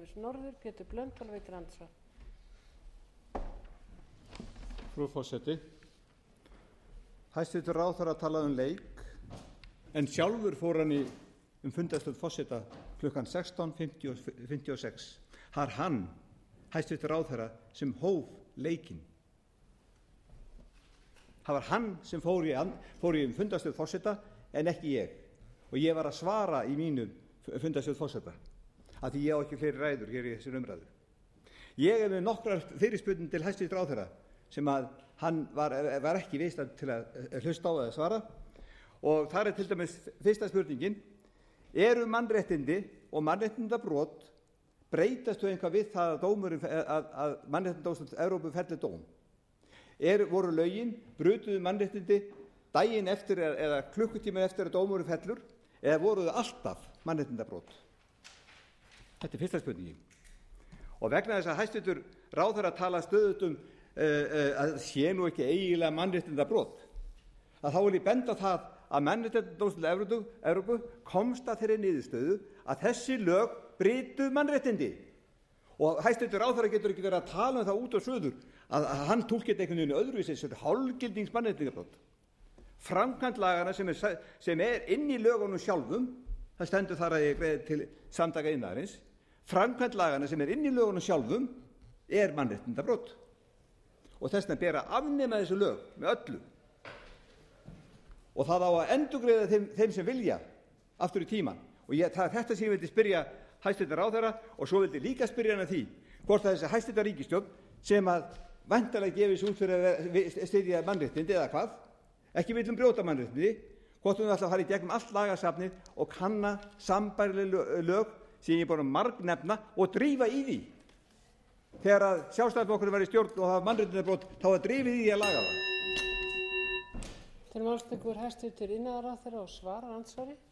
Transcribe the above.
umhverfis norður. Pétur Blöndal veitir andsvar. Frú forseti, hæstvirtur ráðherra talaði leik, en sjálfur fór hann í fundarstjórn forseta klukkan 16:56. Það er hann, hæstvirtur ráðherra, sem hóf leikinn. Það var hann sem fór í fundarstjórn forseta en ekki ég. Og ég var að svara í mínu fundarstjórn forseta, af því ég á ekki fleiri ræður hér í þessari umræðu. Ég með nokkrar fyrirspurnir til hæstvirtur ráðherra sem að hann var ekki viðstaddur til að hlusta á eða svara. Og þar til dæmis fyrsta spurningin: eru mannréttindi og mannréttindabrot breytast þú eitthvað við það að Mannréttindadómstóll Evrópu fellir dóm? Voru lögin, brutuðu mannréttindi daginn eftir eða klukkutíma eftir að dómurinn fellur, eða voru þau alltaf mannréttindabrót? Þetta er fyrsta spurningin. Og vegna þess að hæstvirtur ráðherra tala stöðugt að sé nú ekki eiginlega mannréttindabrót, að þá vil ég benda á það að Mannréttindadómstóll Evrópu komst að þeirri niðurstöðu að þessi lög brytu mannréttindi. Og hæstvirtur ráðherra getur ekki verið að tala það út og suður að hann túlkir einhvern veginn öðruvísi, þessu hálfgildings mannréttindabrót. Framkvæmd laganna sem er inn í lögunum sjálfum, það stendur þar að ég greiði til Samtaka iðnaðarins, framkvæmd laganna sem er inn í lögunum sjálfum er mannréttindabrót. Og þess vegna ber að afnema þessu lög með öllu. Og það á að endurgreiða þeim sem vilja aftur í tímann. Og það er þetta sem ég vildi spyrja hæstvirtan ráðherra, og svo vildi líka spyrja hann að því hvort þessi hæstvirta ríkisstjórn sem að væntanlega gefið sig út fyrir að styðja mannréttindi eða hvað, ekki vill brjóta mannréttindi, hvort hún ætla að fara í gegnum allt lagasafnið og kanna sambærileg lög sem ég er búin að margnefna og drífa í því. Þegar að Sjálfstæðisflokkurinn var í stjórn og það var mannréttindabrót, þá var drifið í því að laga það. Til málstökur hæstvirtur iðnaðarráðherra og svarar andsvari.